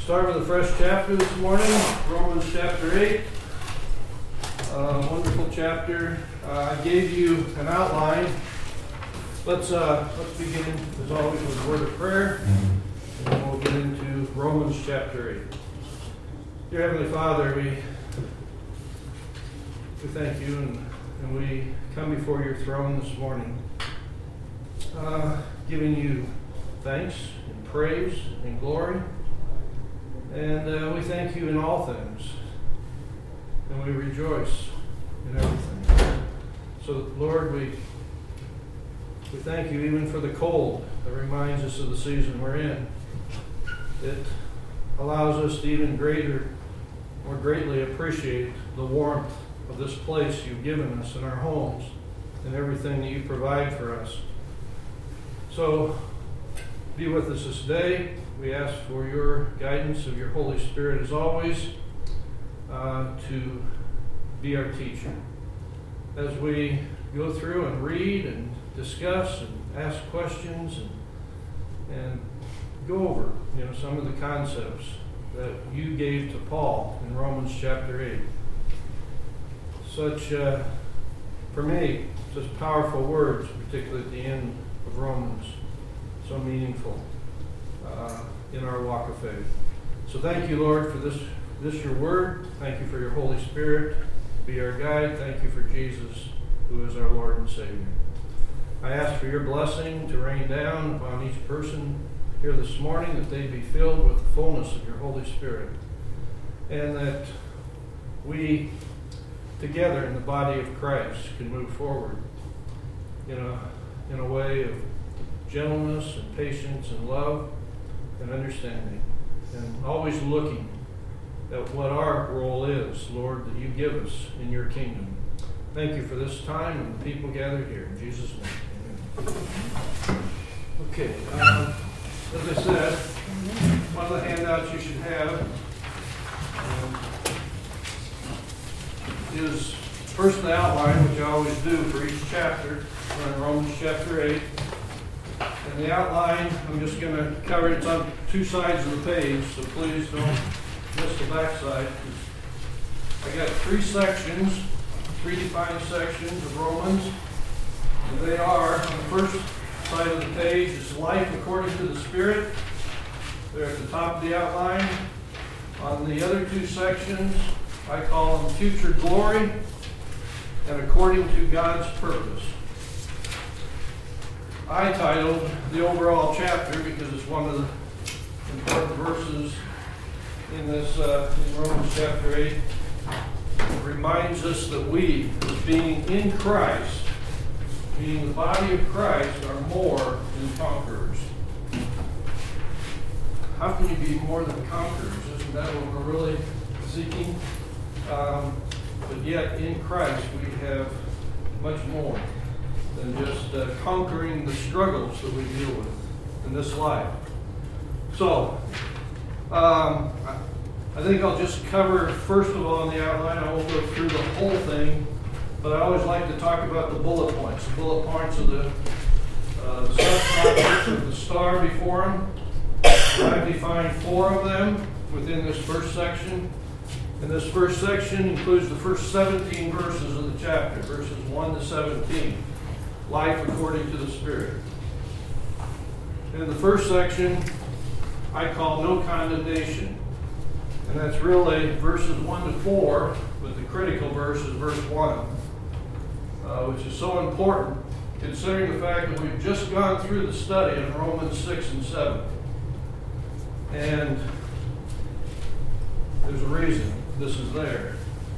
Start with a fresh chapter this morning, Romans chapter 8. Wonderful chapter. I gave you an outline. Let's begin, as always, with a word of prayer, and then we'll get into Romans chapter 8. Dear Heavenly Father, we thank you, and we come before your throne this morning, giving you thanks and praise and glory. And we thank you in all things, and we rejoice in everything. So, Lord, we thank you even for the cold that reminds us of the season we're in. It allows us to even more greatly appreciate the warmth of this place you've given us in our homes and everything that you provide for us. So, be with us this day. We ask for your guidance of your Holy Spirit as always to be our teacher. As we go through and read and discuss and ask questions and go over some of the concepts that you gave to Paul in Romans chapter 8. For me, such powerful words, particularly at the end of Romans, so meaningful in our walk of faith. So thank you, Lord, for this your word. Thank you for your Holy Spirit. Be our guide. Thank you for Jesus, who is our Lord and Savior. I ask for your blessing to rain down upon each person here this morning, that they be filled with the fullness of your Holy Spirit, and that we together in the body of Christ can move forward in a way of gentleness and patience and love and understanding, and always looking at what our role is, Lord, that you give us in your kingdom. Thank you for this time and the people gathered here. In Jesus' name, amen. Okay, as I said, one of the handouts you should have is first the outline, which I always do for each chapter. We're in Romans chapter 8. And the outline, I'm just going to cover it. It's on two sides of the page, so please don't miss the back side. I got three defined sections of Romans. And they are, on the first side of the page, is life according to the Spirit. They're at the top of the outline. On the other two sections, I call them future glory and according to God's purpose. I titled the overall chapter, because it's one of the important verses in this in Romans chapter 8. It reminds us that we, as being in Christ, being the body of Christ, are more than conquerors. How can you be more than conquerors? Isn't that what we're really seeking? But yet in Christ we have much more than just conquering the struggles that we deal with in this life. So, I think I'll just cover, first of all, in the outline. I won't go through the whole thing, but I always like to talk about the bullet points. The bullet points of the subtopics of the star before them. I've defined 4 of them within this first section. And this first section includes the first 17 verses of the chapter, verses 1 to 17. Life according to the Spirit. And in the first section, I call no condemnation. And that's really verses 1 to 4, but the critical verse is verse 1, which is so important considering the fact that we've just gone through the study in Romans 6 and 7. And there's a reason this is there.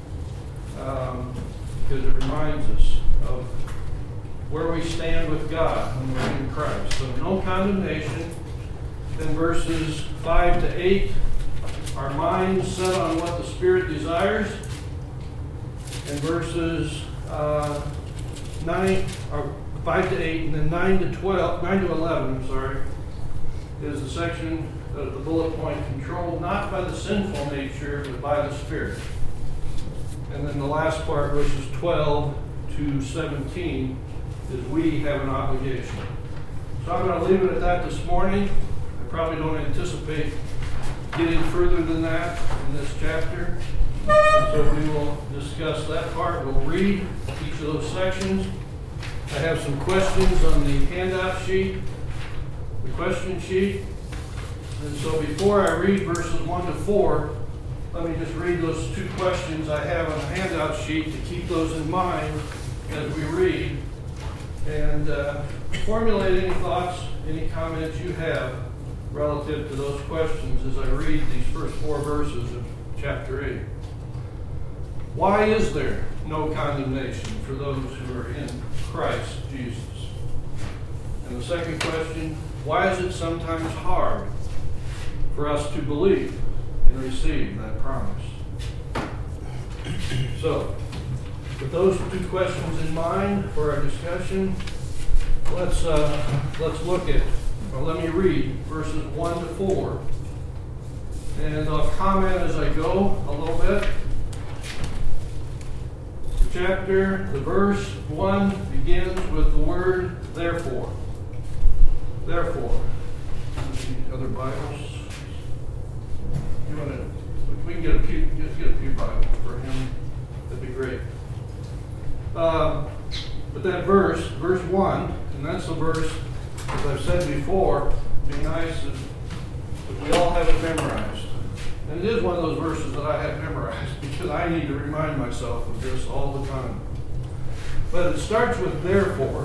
Because it reminds us of where we stand with God when we're in Christ. So no condemnation. Then verses 5 to 8, our minds set on what the Spirit desires. And verses 5 to 8, and then 9 to 11, is the section of the bullet point, controlled not by the sinful nature, but by the Spirit. And then the last part, verses 12 to 17, is we have an obligation. So I'm going to leave it at that this morning. I probably don't anticipate get any further than that in this chapter. And so we will discuss that part. We'll read each of those sections. I have some questions on the handout sheet, the question sheet. And so before I read verses 1 to 4, let me just read those two questions I have on the handout sheet to keep those in mind as we read. And formulate any thoughts, any comments you have relative to those questions as I read these first 4 verses of chapter 8. Why is there no condemnation for those who are in Christ Jesus? And the second question, why is it sometimes hard for us to believe and receive that promise? So, with those two questions in mind for our discussion, let's look at, well, let me read verses 1 to 4. And I'll comment as I go a little bit. The verse 1 begins with the word therefore. Therefore. Any other Bibles? We can get a pew Bible for him. That'd be great. But that verse 1, and that's the verse, as I've said before, it'd be nice if we all have it memorized. And it is one of those verses that I have memorized because I need to remind myself of this all the time. But it starts with therefore.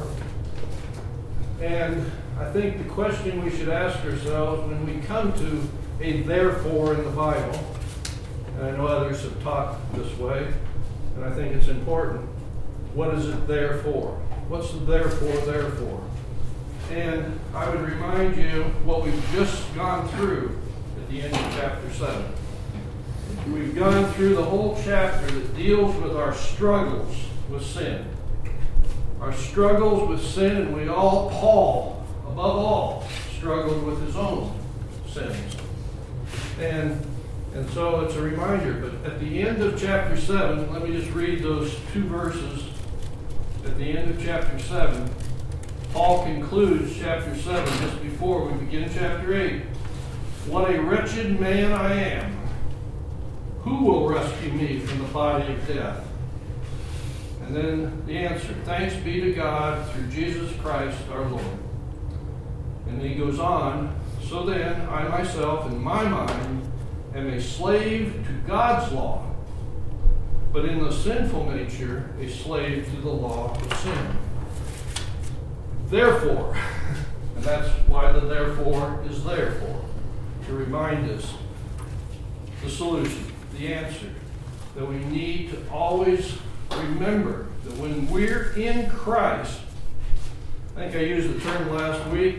And I think the question we should ask ourselves when we come to a therefore in the Bible, and I know others have taught this way, and I think it's important, what is it there for? What's the therefore there for? And I would remind you what we've just gone through at the end of chapter 7. We've gone through the whole chapter that deals with our struggles with sin. Our struggles with sin, and Paul, above all, struggled with his own sins. And so it's a reminder, but at the end of chapter 7, let me just read those 2 verses. At the end of chapter 7, Paul concludes chapter 7 just before we begin chapter 8. What a wretched man I am. Who will rescue me from the body of death? And then the answer, thanks be to God through Jesus Christ our Lord. And then he goes on, so then I myself in my mind am a slave to God's law, but in the sinful nature a slave to the law of sin. Therefore, and that's why the therefore is there for, to remind us the solution, the answer, that we need to always remember that when we're in Christ, I think I used the term last week,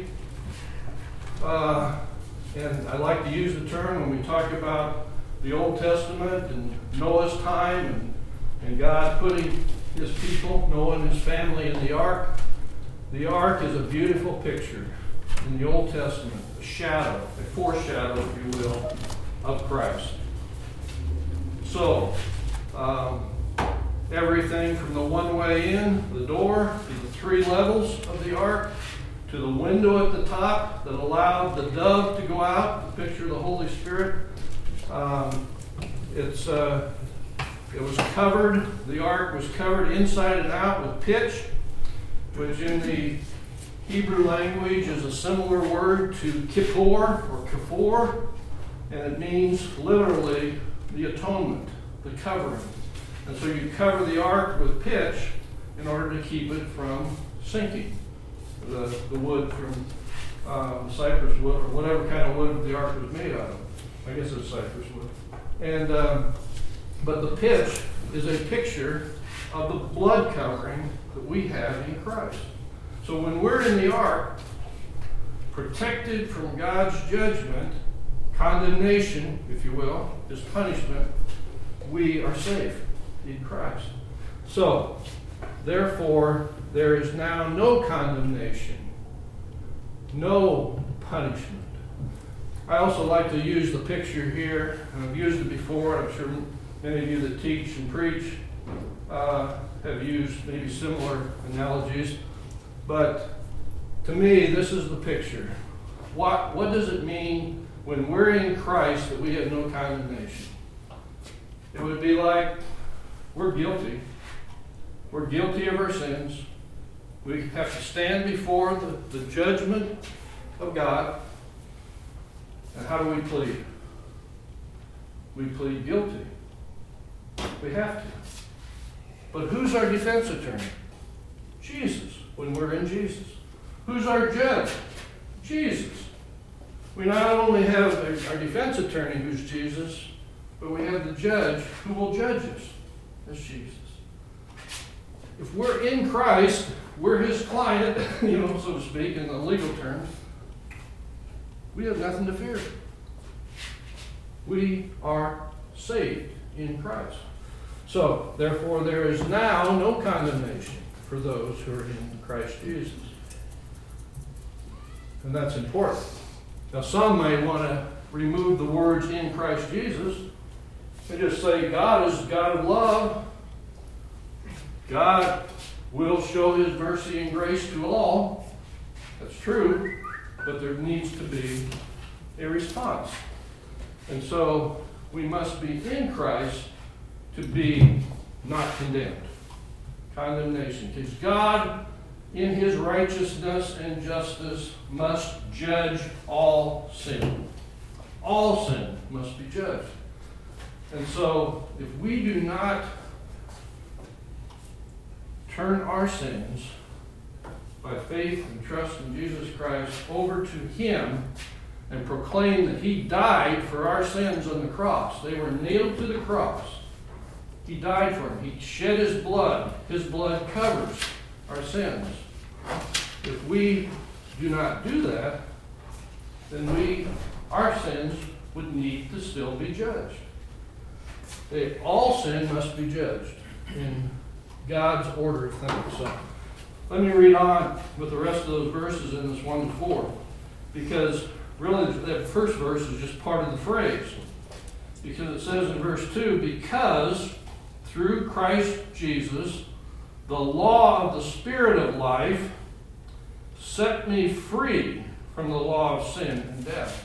and I like to use the term when we talk about the Old Testament and Noah's time and God putting his people, Noah and his family, in the ark. The ark is a beautiful picture in the Old Testament, a shadow, a foreshadow, if you will, of Christ. So, everything from the one way in, the door, to the 3 levels of the ark, to the window at the top that allowed the dove to go out, the picture of the Holy Spirit. It was covered, the ark was covered inside and out with pitch, which in the Hebrew language is a similar word to kippur or kafur, and it means literally the atonement, the covering. And so you cover the ark with pitch in order to keep it from sinking. The wood from cypress wood, or whatever kind of wood the ark was made out of. I guess it's cypress wood. And but the pitch is a picture of the blood covering that we have in Christ. So when we're in the ark, protected from God's judgment, condemnation, if you will, his punishment, we are safe in Christ. So, therefore, there is now no condemnation, no punishment. I also like to use the picture here, and I've used it before. I'm sure many of you that teach and preach have used maybe similar analogies. But to me, this is the picture. What does it mean when we're in Christ that we have no condemnation. It would be like we're guilty. We're guilty of our sins. We have to stand before the judgment of God. And how do we plead? We plead guilty. We have to. But who's our defense attorney? Jesus, when we're in Jesus. Who's our judge? Jesus. We not only have our defense attorney who's Jesus, but we have the judge who will judge us as Jesus. If we're in Christ, we're his client, so to speak, in the legal terms. We have nothing to fear. We are saved in Christ. So, therefore, there is now no condemnation for those who are in Christ Jesus. And that's important. Now, some may want to remove the words "in Christ Jesus" and just say God is God of love. God will show his mercy and grace to all. That's true, but there needs to be a response. And so we must be in Christ to be not condemned. Condemnation. Because God, in his righteousness and justice, must judge all sin. All sin must be judged. And so, if we do not turn our sins by faith and trust in Jesus Christ over to him and proclaim that he died for our sins on the cross. They were nailed to the cross. He died for them. He shed his blood. His blood covers our sins. If we do not do that, then our sins would need to still be judged. All sin must be judged in God's order of things. So let me read on with the rest of those verses in this 1-4, because really that first verse is just part of the phrase. Because it says in verse 2, because through Christ Jesus, the law of the Spirit of life set me free from the law of sin and death.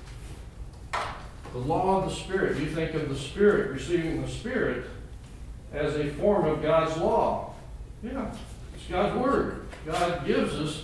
The law of the Spirit. You think of the Spirit, receiving the Spirit, as a form of God's law. Yeah, it's God's Word. God gives us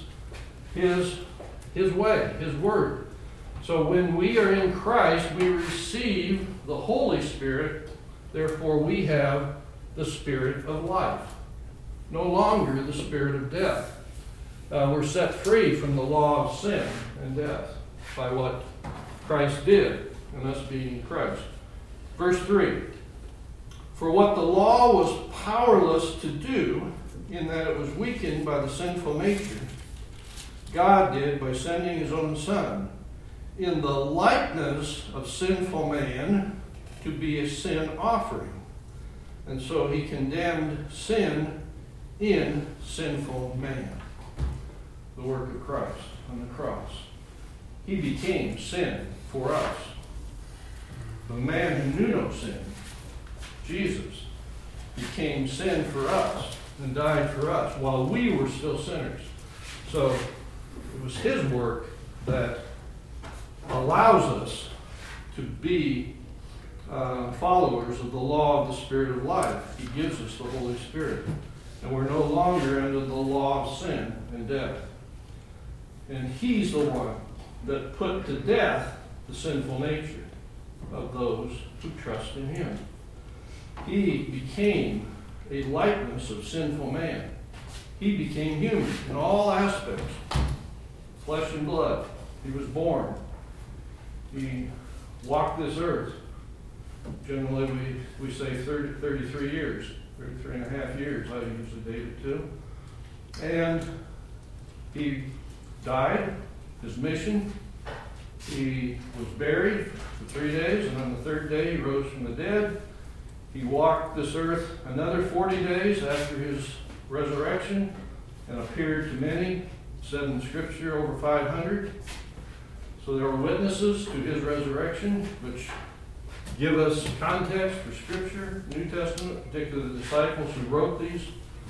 His way, His Word. So when we are in Christ, we receive the Holy Spirit. Therefore, we have the Spirit of life. No longer the spirit of death. We're set free from the law of sin and death by what Christ did, and us being in Christ. Verse 3. For what the law was powerless to do, in that it was weakened by the sinful nature, God did by sending his own Son, in the likeness of sinful man, to be a sin offering. And so he condemned sin in sinful man. The work of Christ on the cross. He became sin for us. The man who knew no sin, Jesus, became sin for us and died for us while we were still sinners. So it was his work that allows us to be followers of the law of the Spirit of life. He gives us the Holy Spirit. And we're no longer under the law of sin and death. And he's the one that put to death the sinful nature of those who trust in him. He became a likeness of sinful man. He became human in all aspects. Flesh and blood. He was born. He walked this earth. Generally, we say 33 years. 33 and a half years, I usually date it to. And he died, his mission. He was buried for 3 days, and on the third day he rose from the dead. He walked this earth another 40 days after his resurrection and appeared to many, it said in Scripture, over 500. So there were witnesses to his resurrection, which give us context for Scripture, New Testament, particularly the disciples who wrote these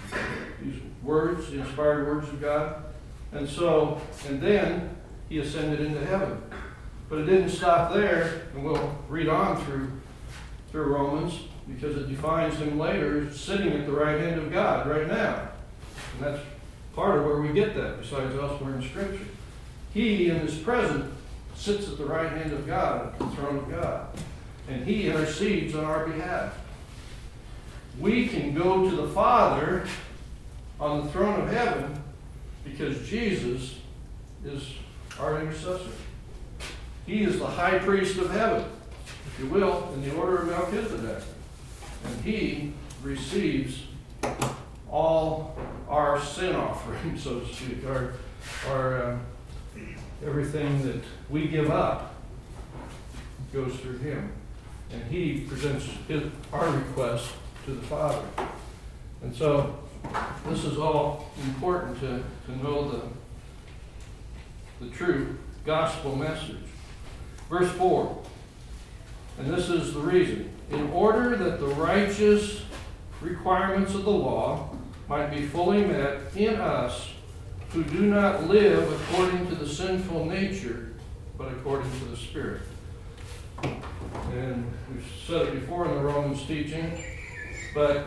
words, the inspired words of God. And then he ascended into heaven. But it didn't stop there, and we'll read on through Romans, because it defines him later sitting at the right hand of God right now. And that's part of where we get that, besides elsewhere in Scripture. He, in his present, sits at the right hand of God, at the throne of God. And he intercedes on our behalf. We can go to the Father on the throne of heaven because Jesus is our intercessor. He is the high priest of heaven, if you will, in the order of Melchizedek. And he receives all our sin offerings, so to speak, our everything that we give up goes through him. And he presents our request to the Father. And so this is all important to know the true gospel message. Verse 4, and this is the reason. In order that the righteous requirements of the law might be fully met in us who do not live according to the sinful nature, but according to the Spirit. And we've said it before in the Romans teaching, but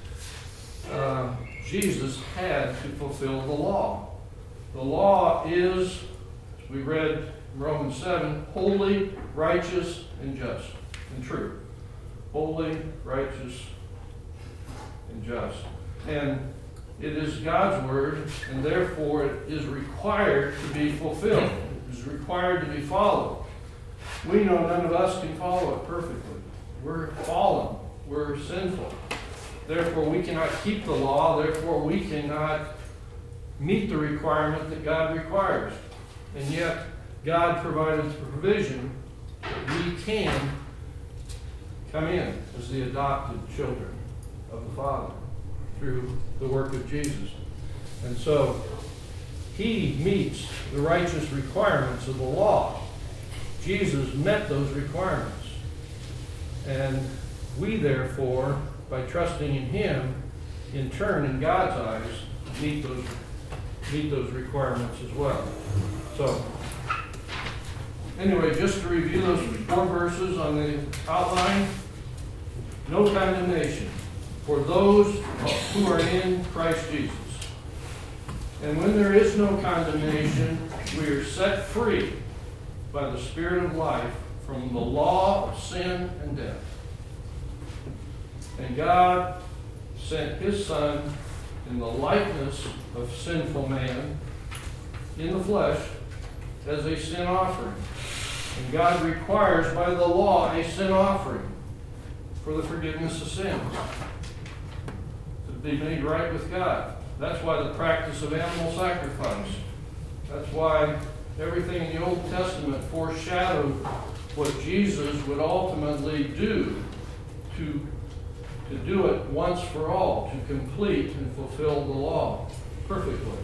Jesus had to fulfill the law. The law is, as we read in Romans 7, holy, righteous, and just, and true. Holy, righteous, and just. And it is God's word, and therefore it is required to be fulfilled. It is required to be followed. We know none of us can follow it perfectly. We're fallen. We're sinful. Therefore, we cannot keep the law. Therefore, we cannot meet the requirement that God requires. And yet, God provided the provision that we can come in as the adopted children of the Father through the work of Jesus. And so, he meets the righteous requirements of the law. Jesus met those requirements. And we, therefore, by trusting in him, in turn, in God's eyes, meet those requirements as well. So, anyway, just to review those 4 verses on the outline. No condemnation for those who are in Christ Jesus. And when there is no condemnation, we are set free by the Spirit of life from the law of sin and death. And God sent his Son in the likeness of sinful man in the flesh as a sin offering. And God requires by the law a sin offering for the forgiveness of sins, to be made right with God. That's why the practice of animal sacrifice. That's why everything in the Old Testament foreshadowed what Jesus would ultimately do to do it once for all, to complete and fulfill the law perfectly.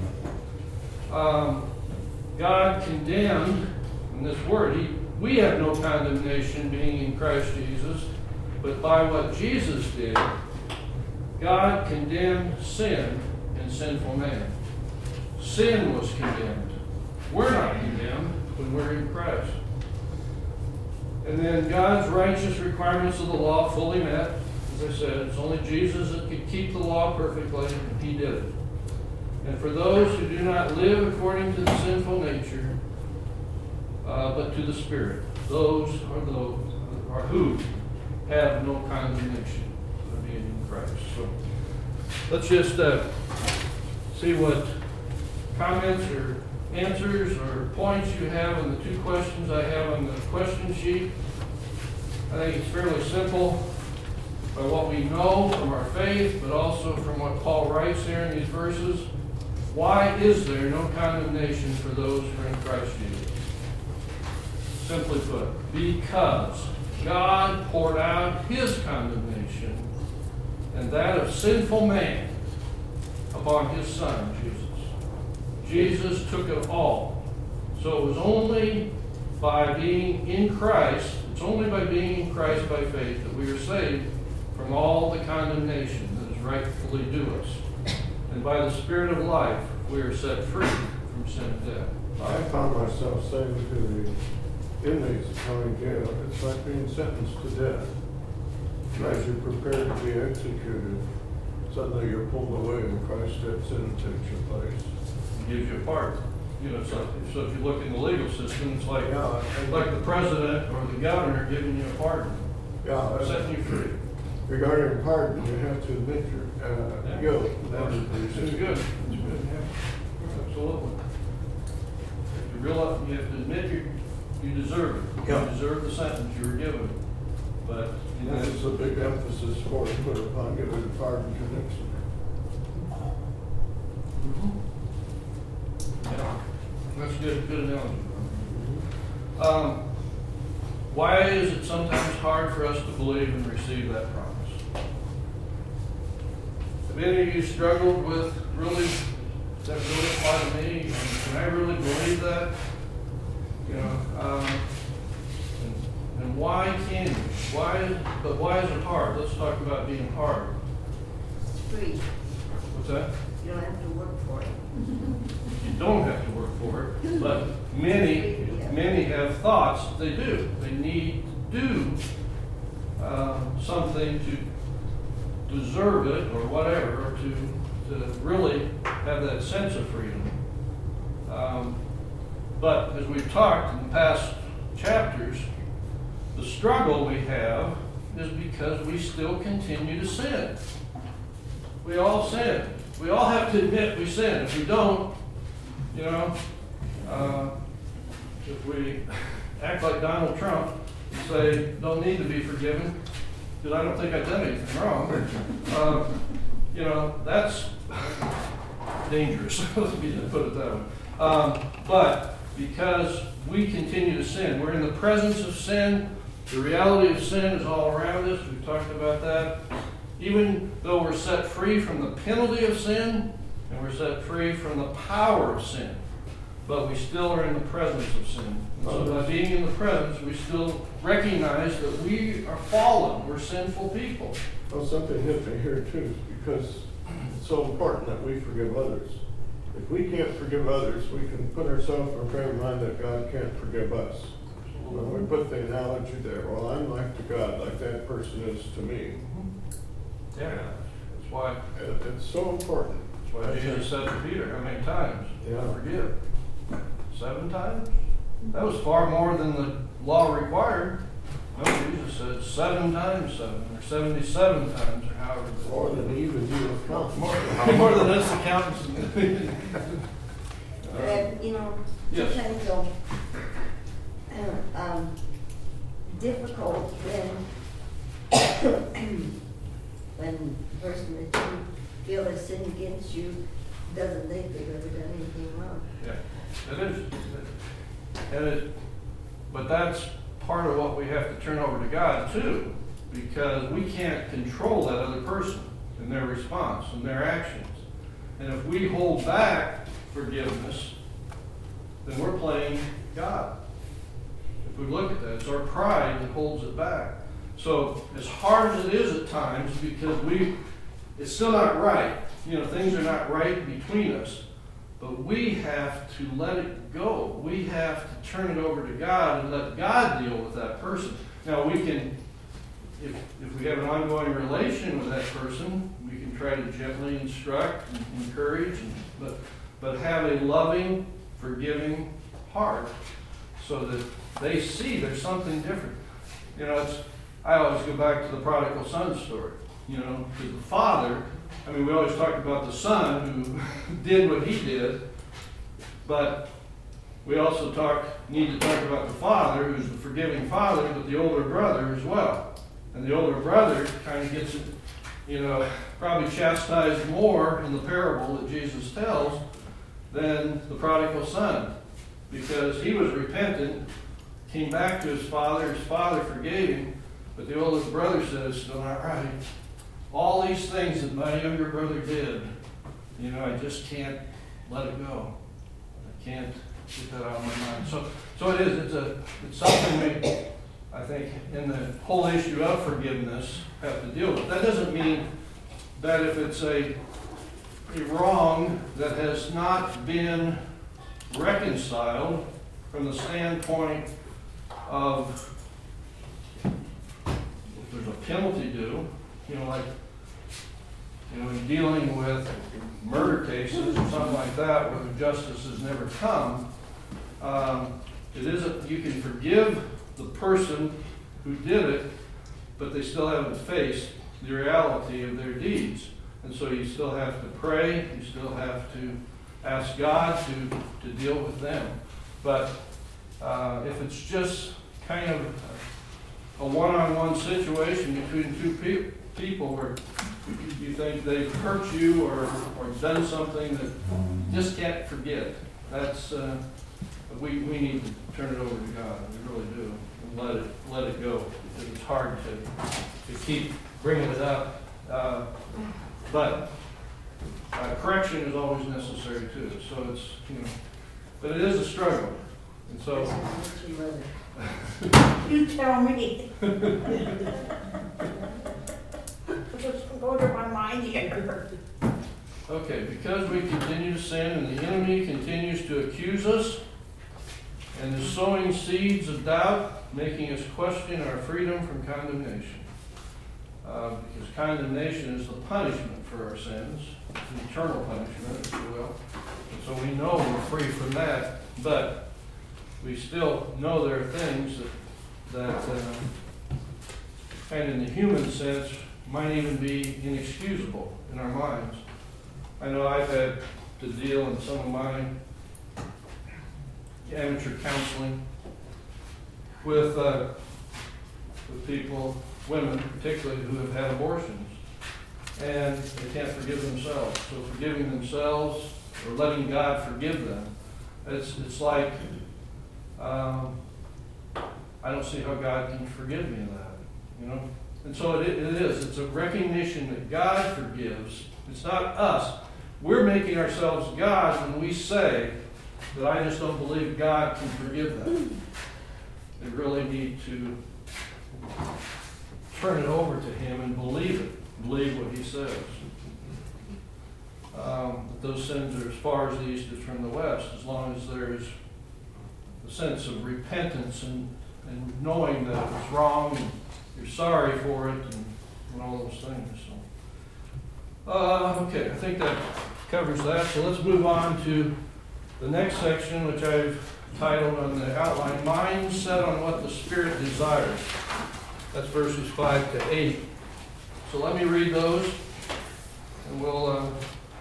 God condemned, in this word, we have no condemnation being in Christ Jesus, but by what Jesus did, God condemned sin and sinful man. Sin was condemned. We're not condemned when we're in Christ. And then God's righteous requirements of the law fully met. As I said, it's only Jesus that could keep the law perfectly, and he did it. And for those who do not live according to the sinful nature, but to the Spirit, those are who have no condemnation of being in Christ. So let's just see what comments or answers or points you have on the 2 questions I have on the question sheet. I think it's fairly simple by what we know from our faith, but also from what Paul writes here in these verses. Why is there no condemnation for those who are in Christ Jesus? Simply put, because God poured out his condemnation and that of sinful man upon his Son, Jesus. Jesus took it all. So it was only by being in Christ, it's only by being in Christ by faith that we are saved from all the condemnation that is rightfully due us. And by the Spirit of life, we are set free from sin and death. I found myself saying to the inmates in county jail, it's like being sentenced to death. As you're prepared to be executed, suddenly you're pulled away and Christ steps in and takes your place. He gives you a pardon. You know, so if you look in the legal system, it's like, Yeah, like the president or the governor giving you a pardon, yeah, setting you free. regarding pardon, you have to admit your guilt. That's It's good. It's good, yeah. Absolutely. You have to admit you deserve it. Yeah. You deserve the sentence you were given. But, you know, This is a big emphasis for us put upon giving pardon to Nixon. yeah, that's good analogy. Why is it sometimes hard for us to believe and receive that promise? Have any of you struggled with, really, does that really apply to me? Can I really believe that? You know, and why can you? Why is it hard? Let's talk about being hard. It's free. What's that? You don't have to work for it. You don't have to work for it, but many have thoughts that they do. They need to do something to deserve it or whatever, or to really have that sense of freedom. But as we've talked in the past chapters, the struggle we have is because we still continue to sin. We all sin. We all have to admit we sin. If we don't, you know, if we act like Donald Trump and say, don't need to be forgiven, because I don't think I've done anything wrong, you know, that's dangerous. Let me just put it that way. But because we continue to sin, we're in the presence of sin. The reality of sin is all around us. We've talked about that. Even though we're set free from the penalty of sin, and we're set free from the power of sin, but we still are in the presence of sin. And so by being in the presence, we still recognize that we are fallen. We're sinful people. Well, something hit me here too, because it's so important that we forgive others. If we can't forgive others, we can put ourselves in a frame of mind that God can't forgive us. When we put the analogy there, well, I'm like to God, like that person is to me. Yeah, that's why. It's so important. That's why Jesus said to Peter, how many times? Yeah. Forgive. 7 times? That was far more than the law required. No, Jesus said 7 times 7, or 77 times, or however. More than even you account. More than us accountants. And, you know, Yes. sometimes so difficult when the person that you feel has sinned against you doesn't think they've ever done anything wrong. Yeah, it is. But that's part of what we have to turn over to God too, because we can't control that other person and their response and their actions. And if we hold back forgiveness, then we're playing God. If we look at that, it's our pride that holds it back. So as hard as it is at times, because it's still not right. You know, things are not right between us. But we have to let it go. We have to turn it over to God and let God deal with that person. Now we can, if we have an ongoing relation with that person, we can try to gently instruct and encourage, but have a loving, forgiving heart so that they see there's something different. You know, I always go back to the prodigal son story. You know, because the father, I mean, we always talk about the son who did what he did, but we also need to talk about the father, who's the forgiving father, but the older brother as well. And the older brother kind of gets, you know, probably chastised more in the parable that Jesus tells than the prodigal son, because he was repentant, came back to his father forgave him, but the older brother said, it's still not right. All these things that my younger brother did, you know, I just can't let it go. I can't get that out of my mind. So it is. It's something we, I think, in the whole issue of forgiveness, have to deal with. That doesn't mean that if it's a wrong that has not been reconciled from the standpoint of if there's a penalty due, like, in dealing with murder cases or something like that where the justice has never come, it isn't, you can forgive the person who did it, but they still haven't faced the reality of their deeds. And so you still have to pray, you still have to ask God to deal with them. But if it's just kind of a one-on-one situation between two people where you think they've hurt you or done something that you just can't forget, that's we need to turn it over to God. We really do, and let it go, because it's hard to keep bringing it up. But correction is always necessary too. So it's but it is a struggle, and so. You tell me. What's going to my mind here? Okay, because we continue to sin and the enemy continues to accuse us and is sowing seeds of doubt, making us question our freedom from condemnation. Because condemnation is the punishment for our sins, an eternal punishment, if you will. And so we know we're free from that, but we still know there are things that kind of in the human sense, might even be inexcusable in our minds. I know I've had to deal in some of my amateur counseling with people, women particularly, who have had abortions, and they can't forgive themselves. So forgiving themselves or letting God forgive them, it's like I don't see how God can forgive me of that, And so it is. It's a recognition that God forgives. It's not us. We're making ourselves God when we say that I just don't believe God can forgive them. They really need to turn it over to Him and believe it. Believe what He says. That those sins are as far as the east is from the west, as long as there's a sense of repentance and knowing that it was wrong and you're sorry for it and all those things. So, okay, I think that covers that. So let's move on to the next section, which I've titled on the outline, Mind Set on What the Spirit Desires. That's verses 5 to 8. So let me read those, and we'll,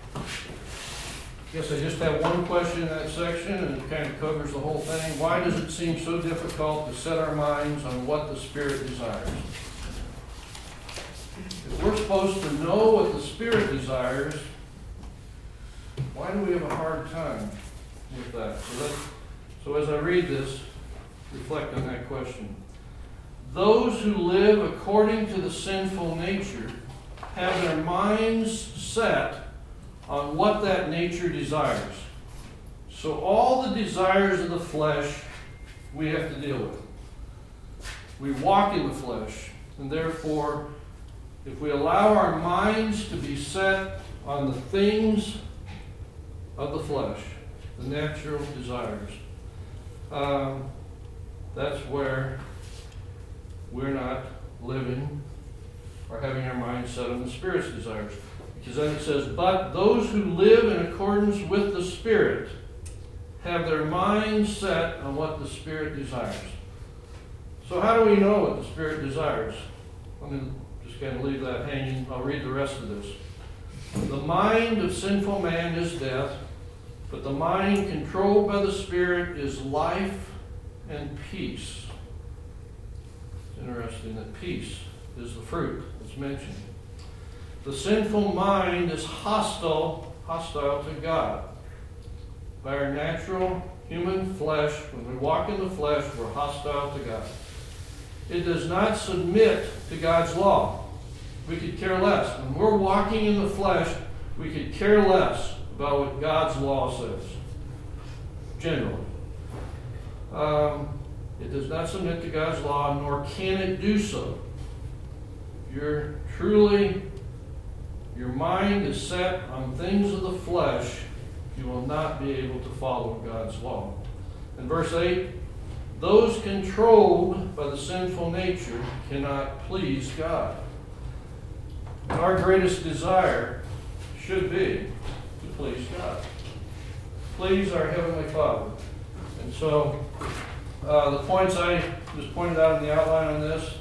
I guess I just have one question in that section, and it kind of covers the whole thing. Why does it seem so difficult to set our minds on what the Spirit desires? If we're supposed to know what the Spirit desires, why do we have a hard time with that? So as I read this, reflect on that question. Those who live according to the sinful nature have their minds set on what that nature desires. So all the desires of the flesh we have to deal with. We walk in the flesh, and therefore, if we allow our minds to be set on the things of the flesh, the natural desires, that's where we're not living or having our minds set on the Spirit's desires. Because then it says, but those who live in accordance with the Spirit have their minds set on what the Spirit desires. So how do we know what the Spirit desires? Let me just kind of leave that hanging. I'll read the rest of this. The mind of sinful man is death, but the mind controlled by the Spirit is life and peace. It's interesting that peace is the fruit that's mentioned. The sinful mind is hostile to God. By our natural human flesh, when we walk in the flesh, we're hostile to God. It does not submit to God's law. We could care less. When we're walking in the flesh, we could care less about what God's law says, generally. It does not submit to God's law, nor can it do so. Your mind is set on things of the flesh, you will not be able to follow God's law. In verse 8, those controlled by the sinful nature cannot please God. And our greatest desire should be to please God. Please our Heavenly Father. And so, the points I just pointed out in the outline on this,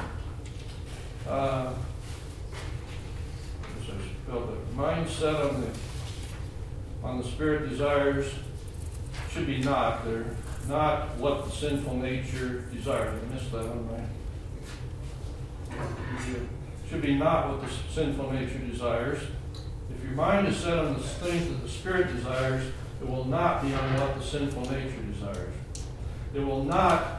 mindset on the spirit desires should be not. They're not what the sinful nature desires. I missed that on my. Should be not what the sinful nature desires. If your mind is set on the things that the Spirit desires, it will not be on what the sinful nature desires. It will not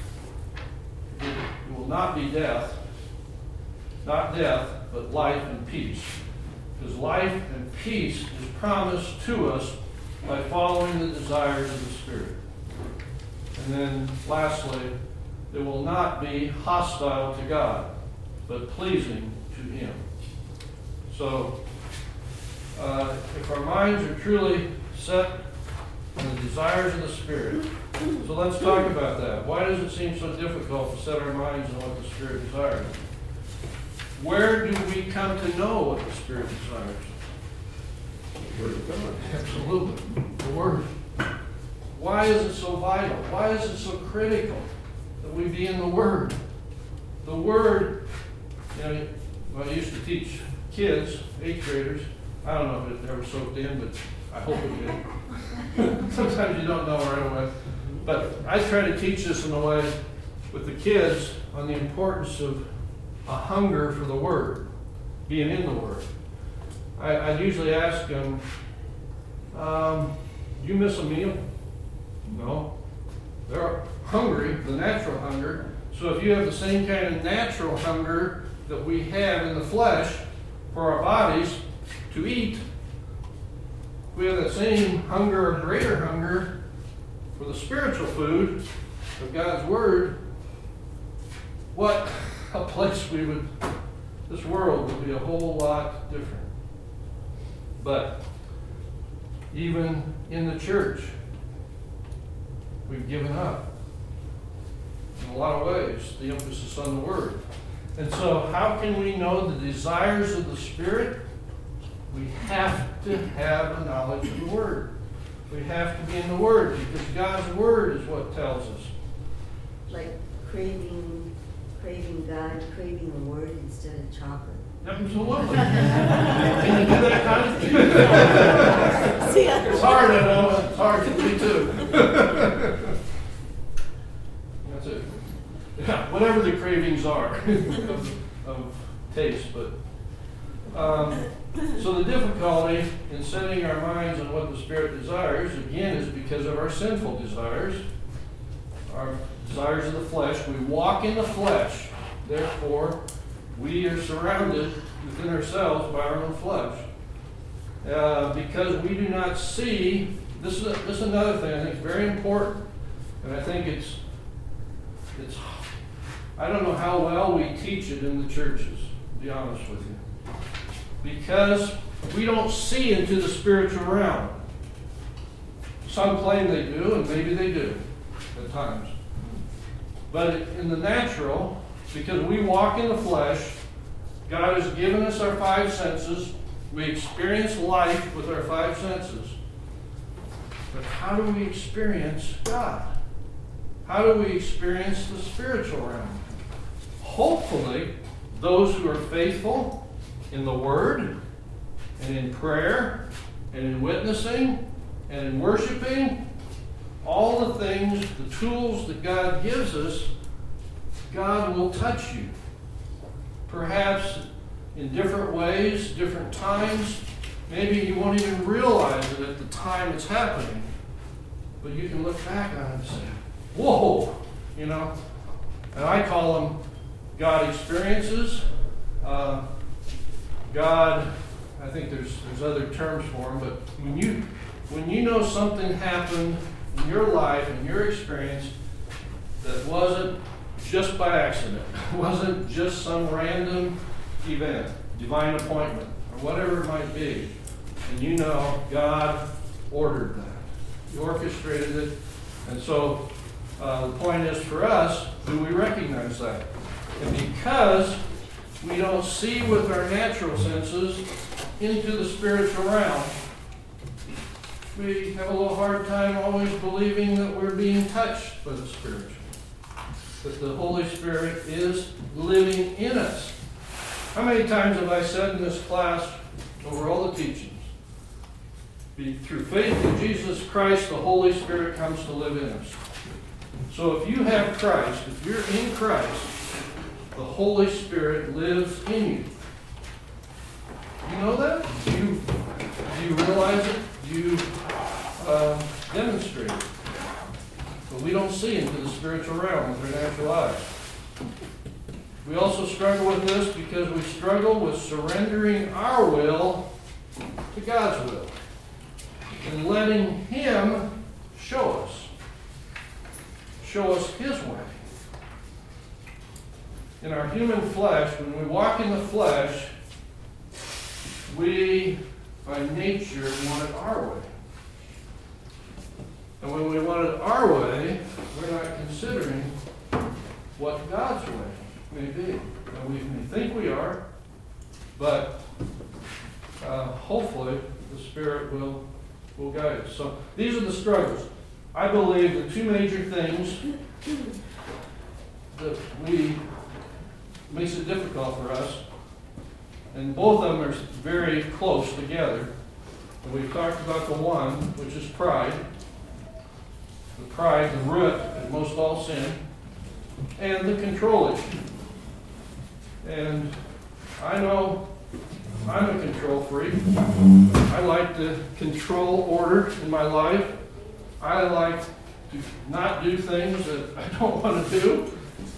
be death, not death, but life and peace. Because life and peace is promised to us by following the desires of the Spirit. And then lastly, it will not be hostile to God, but pleasing to Him. So, if our minds are truly set on the desires of the Spirit, so let's talk about that. Why does it seem so difficult to set our minds on what the Spirit desires? Where do we come to know what the Spirit desires? The Word of God. Absolutely. The Word. Why is it so vital? Why is it so critical that we be in the Word? The Word, when I used to teach kids, 8th graders, I don't know if it ever soaked in, but I hope it did. Sometimes you don't know right away. But I try to teach this in a way with the kids on the importance of a hunger for the Word, being in the Word. I'd usually ask them, do you miss a meal? No. They're hungry, the natural hunger. So if you have the same kind of natural hunger that we have in the flesh for our bodies to eat, we have that same hunger or greater hunger for the spiritual food of God's Word. What a place this world would be a whole lot different. But even in the church, we've given up in a lot of ways the emphasis on the Word. And so how can we know the desires of the Spirit? We have to have a knowledge of the Word. We have to be in the Word because God's Word is what tells us. Like craving God, craving the Word instead of chocolate. Absolutely. Can you do that kind of thing? It's hard, I know. It's hard for me too. That's it. Yeah, whatever the cravings are of taste, but so the difficulty in setting our minds on what the Spirit desires, again, is because of our sinful desires, our desires of the flesh. We walk in the flesh, therefore, we are surrounded within ourselves by our own flesh. Because we do not see, this is another thing I think is very important, and I think it's I don't know how well we teach it in the churches, to be honest with you. Because we don't see into the spiritual realm. Some claim they do, and maybe they do at times. But in the natural, because we walk in the flesh, God has given us our 5 senses. We experience life with our 5 senses. But how do we experience God? How do we experience the spiritual realm? Hopefully, those who are faithful in the Word, and in prayer, and in witnessing, and in worshiping, all the things, the tools that God gives us, God will touch you. Perhaps in different ways, different times. Maybe you won't even realize it at the time it's happening. But you can look back on it and say, whoa, And I call them God experiences. God, I think there's other terms for them, but when you know something happened in your life, in your experience, that wasn't just by accident, it wasn't just some random event, divine appointment, or whatever it might be, and God ordered that. He orchestrated it. And so The point is for us, do we recognize that? And because we don't see with our natural senses into the spiritual realm, we have a little hard time always believing that we're being touched by the spiritual. That the Holy Spirit is living in us. How many times have I said in this class, over all the teachings, through faith in Jesus Christ, the Holy Spirit comes to live in us. So if you have Christ, if you're in Christ, the Holy Spirit lives in you. You know that? Do you realize it? Do you demonstrate it? But we don't see into the spiritual realm with our natural eyes. We also struggle with this because we struggle with surrendering our will to God's will and letting Him show us His way. In our human flesh, when we walk in the flesh, we, by nature, want it our way. And when we want it our way, we're not considering what God's way may be. And we may think we are, but hopefully the Spirit will guide us. So these are the struggles. I believe the two major things that makes it difficult for us, and both of them are very close together. And we've talked about the one, which is pride. The pride, the root of most all sin, and the control issue. And I know I'm a control freak. I like to control order in my life. I like to not do things that I don't want to do.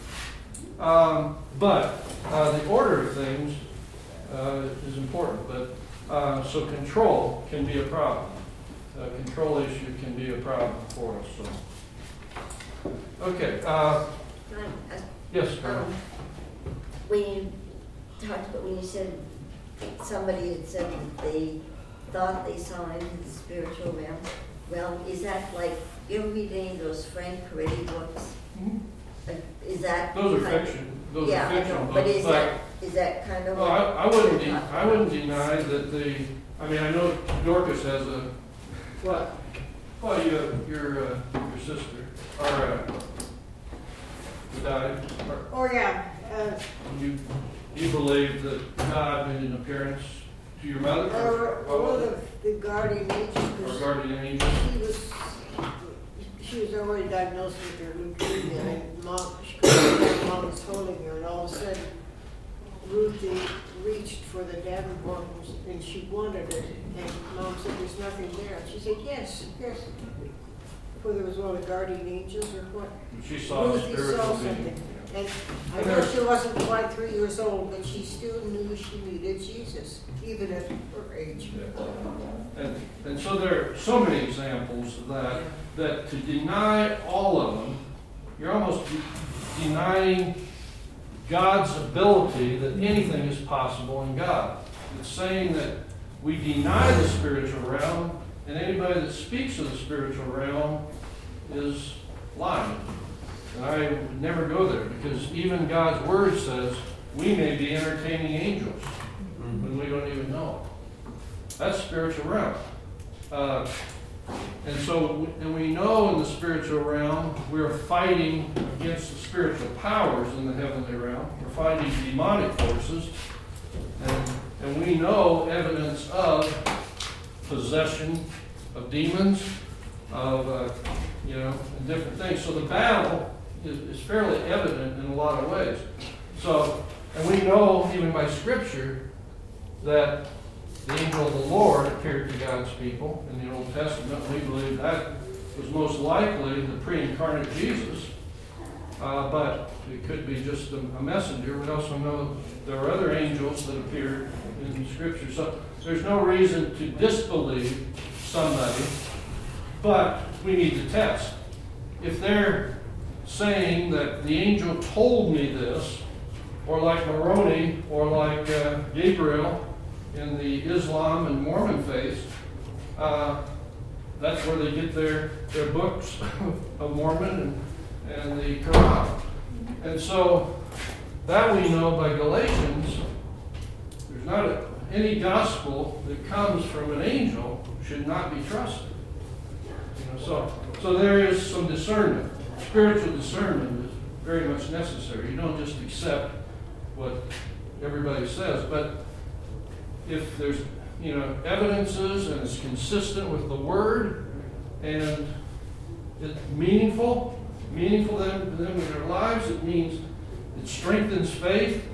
But the order of things is important. But so control can be a problem. Control issue can be a problem for us. So, okay. Can I ask, Yes, Carol. when you talked about, when you said somebody had said that they thought they saw into the spiritual realm, is that like, you ever read any of those Frank Peretti books? Mhm. Is that? Those are kind of- fiction. Those Yeah, are I fiction know, books. but is that kind of? Well, what I wouldn't. you're talking I wouldn't about? deny that the. I mean, I know Dorcas has a. What? Well, your sister, or who died. Oh, yeah, You believe that God made an appearance to your mother, one of the guardian or angels, guardian angel? she was already diagnosed with her leukemia, and mom was holding her, and all of a sudden, Ruthie reached for the Davenport, and she wanted it, and Mom said, "There's nothing there." And she said, "Yes, yes." Whether it was one of the guardian angels or what. She saw the Ruthie spiritual saw being. something. And I And know there's- she wasn't quite 3 years old, but she still knew she needed Jesus, even at her age. Yeah. And so there are so many examples of that to deny all of them, you're almost denying God's ability that anything is possible in God. It's saying that we deny the spiritual realm, and anybody that speaks of the spiritual realm is lying. And I would never go there, because even God's Word says we may be entertaining angels when we don't even know it. That's spiritual realm. And so, and we know in the spiritual realm, we're fighting against the spiritual powers in the heavenly realm. We're fighting demonic forces. And we know evidence of possession of demons, of, and different things. So the battle is fairly evident in a lot of ways. So, and we know even by Scripture that the angel of the Lord appeared to God's people in the Old Testament. We believe that was most likely the pre-incarnate Jesus, but it could be just a messenger. We also know there are other angels that appeared in Scripture. So there's no reason to disbelieve somebody, but we need to test. If they're saying that the angel told me this, or like Moroni, or like Gabriel in the Islam and Mormon faith, that's where they get their books of Mormon and the Quran. And so that we know by Galatians, there's not any gospel that comes from an angel should not be trusted. So there is some discernment. Spiritual discernment is very much necessary. You don't just accept what everybody says, but if there's evidences and it's consistent with the Word and it's meaningful to them in their lives, it means it strengthens faith.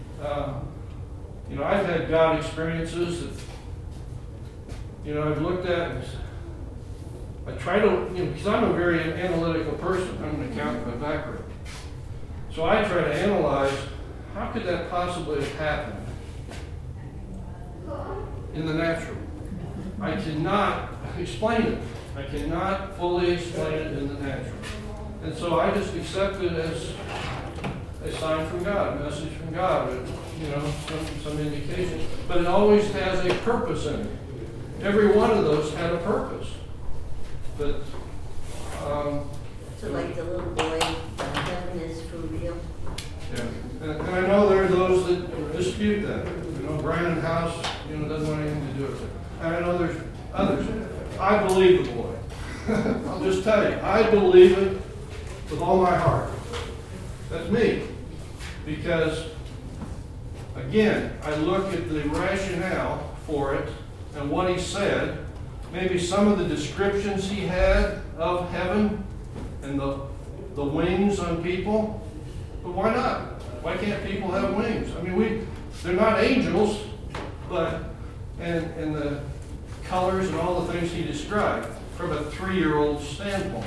I've had God experiences that I've looked at and I try to, because I'm a very analytical person. I'm an accountant by background. So I try to analyze, how could that possibly have happened in the natural? I cannot explain it. I cannot fully explain it in the natural. And so I just accept it as a sign from God, a message from God, some indication. But it always has a purpose in it. Every one of those had a purpose. But So like the little boy, heaven is for real. yeah, and I know there are those that dispute that. Brandon House, doesn't want anything to do with it. And I know there's others. I believe the boy. I'll just tell you, I believe it with all my heart. That's me. Because, again, I look at the rationale for it and what he said. Maybe some of the descriptions he had of heaven and the wings on people. But why not? Why can't people have wings? I mean, they're not angels, but and the colors and all the things he described from a 3-year-old standpoint.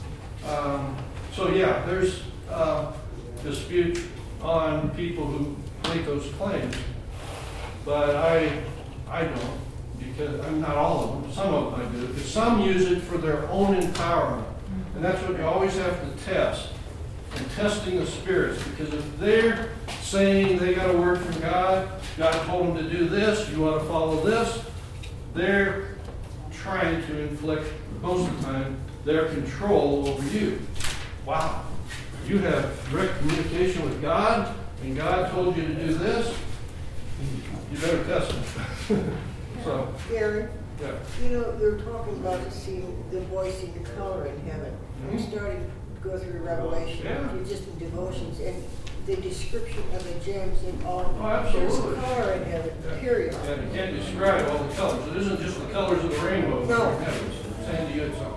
There's dispute on people who make those claims, but I don't, because I'm not all of them. Some of them I do, because some use it for their own empowerment, and that's what you always have to test. And testing the spirits, because if they're saying they got a word from God, God told them to do this, you ought to follow this, they're trying to inflict, most of the time, their control over you. Wow. You have direct communication with God, and God told you to do this, you better test it. So, Gary, yeah. you're talking about the voice in the color in heaven. Mhm. I'm starting to go through Revelation, Yeah. just in devotions, and the description of the gems and all. Oh, absolutely. There's color in heaven, period. And you can't describe all the colors. It isn't just the colors of the rainbow. No. Sandy, you had something.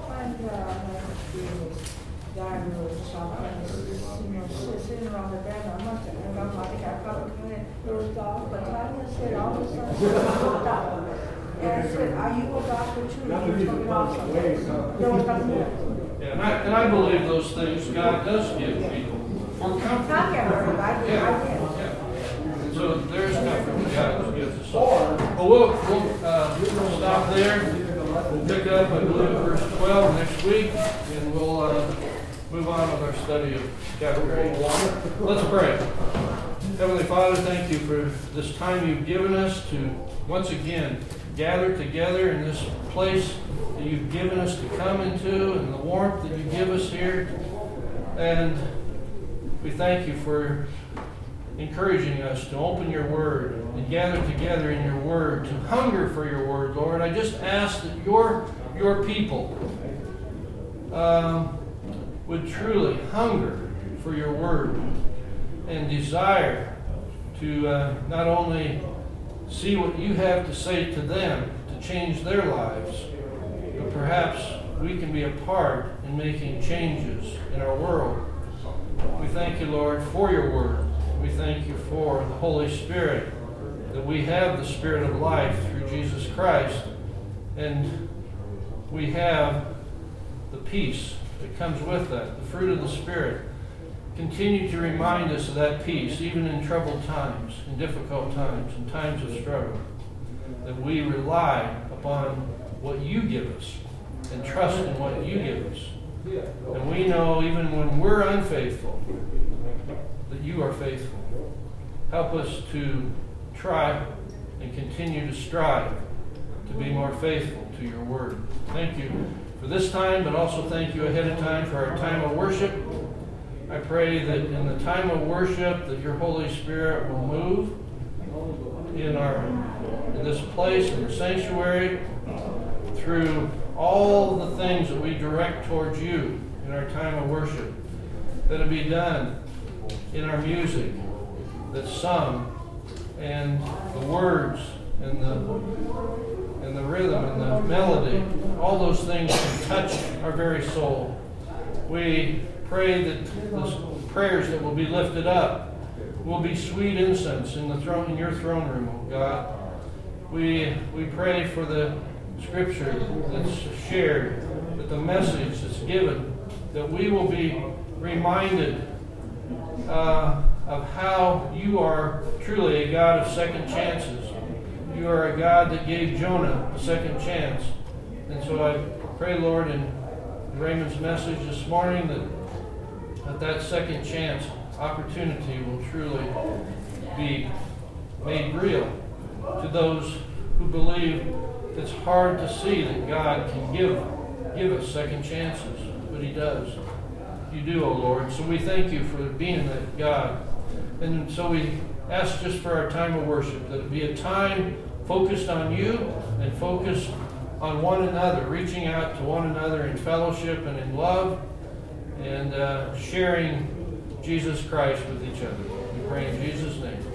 Sitting around the bed, I must have, and I think I probably dozed off, but Tanya said all of a sudden, she looked up. And I said, are you a doctor too? She was looking off something. Yeah, and I believe those things God does give people for comfort. Tanya heard it, I did. Yeah. And so there's comfort that God gives us. Well, we'll stop there. We'll pick up, I believe, verse 12 next week, and we'll move on with our study of chapter 8. Let's pray. Heavenly Father, thank you for this time you've given us to once again gather together in this place that you've given us to come into, and the warmth that you give us here. And we thank you for encouraging us to open your word and gather together in your word, to hunger for your word, Lord. I just ask that your people would truly hunger for your word and desire to not only see what you have to say to them to change their lives, but perhaps we can be a part in making changes in our world. We thank you, Lord, for your word. We thank you for the Holy Spirit, that we have the Spirit of life through Jesus Christ, and we have the peace that comes with that, the fruit of the Spirit. Continue to remind us of that peace, even in troubled times, in difficult times, in times of struggle, that we rely upon what you give us and trust in what you give us. And we know even when we're unfaithful, that you are faithful. Help us to try and continue to strive to be more faithful to your word. Thank you for this time, but also thank you ahead of time for our time of worship. I pray that in the time of worship that your Holy Spirit will move in this place, in the sanctuary, through all the things that we direct towards you in our time of worship, that it be done in our music that's sung, and the words, and the rhythm, and the melody. All those things can touch our very soul. We pray that the prayers that will be lifted up will be sweet incense in your throne room, oh God. We pray for the scripture that's shared, that the message that's given, that we will be reminded of how you are truly a God of second chances. You are a God that gave Jonah a second chance. And so I pray, Lord, in Raymond's message this morning, that second chance opportunity will truly be made real to those who believe it's hard to see that God can give us second chances, but He does. You do, O Lord. So we thank you for being that God. And so we ask just for our time of worship, that it be a time focused on you and focused on one another, reaching out to one another in fellowship and in love, and sharing Jesus Christ with each other. We pray in Jesus' name.